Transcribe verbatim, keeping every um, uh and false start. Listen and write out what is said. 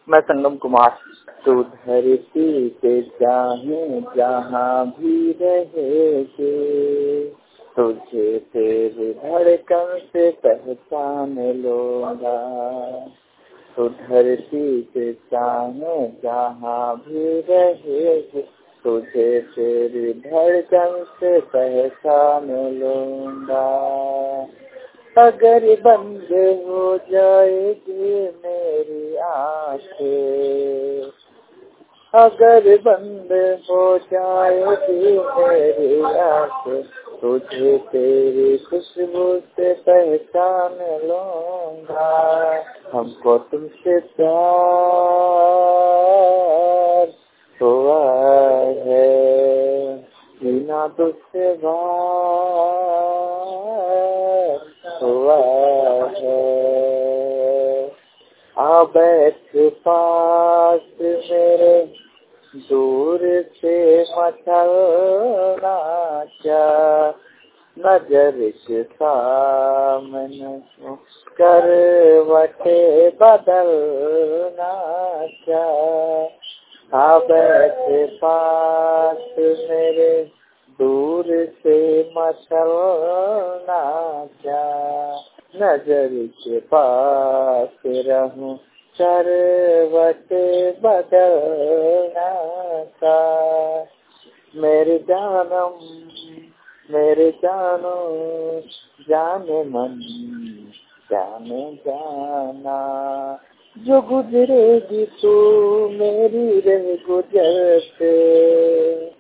मैं संगम कुमार। तू धरती पे चाहे जहाँ भी रहेगी, तुझे तेरी धड़कन से पहचान लूंगा। तू धरती पे चाहे जहाँ भी रहेगी, तुझे तेरी धड़कन से पहचान लूंगा। अगर बंद हो जाएगी मेरी आँखें, अगर बंद हो जाएगी मेरी आँखें, तुझे तेरी खुशबू से पहचान लूंगा। हमको तुमसे प्यार हुआ है, बिना तुझसे बात हुआ है। आ बैठ पास मेरे, दूर से मचलना क्या, नजर के सामने करवटे बदलना क्या। आ बैठ पास मेरे, दूर से मचलना क्या, नजर के पास रहूं करवट बदलना का। मेरे जानम मेरे जानो जाने मन जाने जाना, जो गुजरेगी तू मेरी रह गुजरते।